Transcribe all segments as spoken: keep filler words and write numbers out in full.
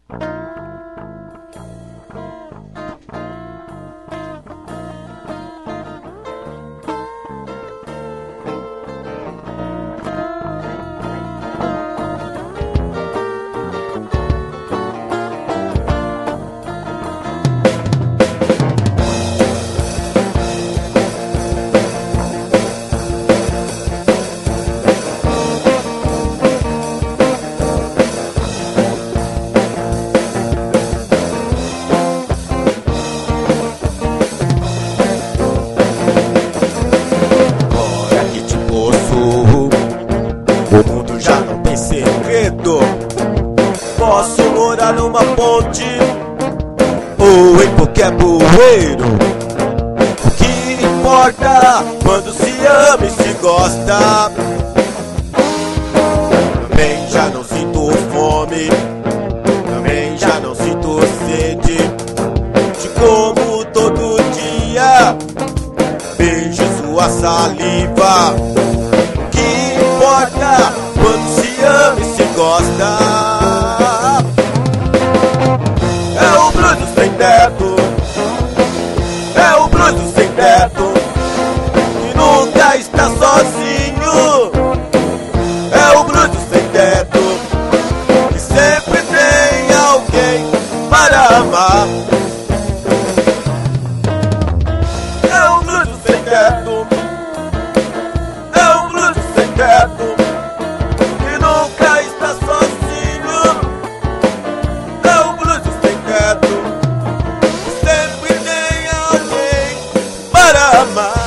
O mundo já não tem segredo. Posso morar numa ponte ou em qualquer bueiro. O que importa quando se ama e se gosta? Também já não sinto fome, também já não sinto sede. Te como todo dia, beijo sua saliva. Quando se ama e se gosta, é o blues do sem teto, é o blues do sem teto, que nunca está sozinho. É o blues do sem teto, que sempre tem alguém para amar. É o blues do sem teto, é o blues do sem teto, que nunca está sozinho. É o blues do sem teto, que sempre tem alguém para amar.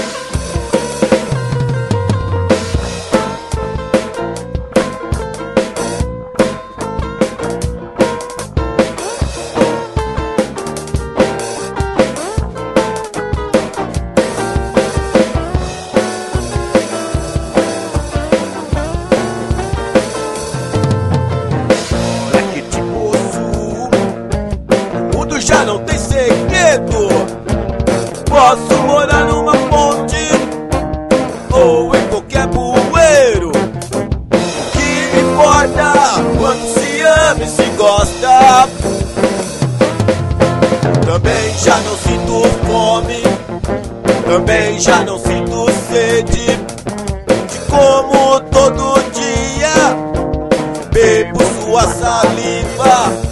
Já não tem segredo. Posso morar numa ponte ou em qualquer bueiro. O que importa quando se ama e se gosta? Também já não sinto fome, também já não sinto sede. Te como todo dia, bebo sua saliva.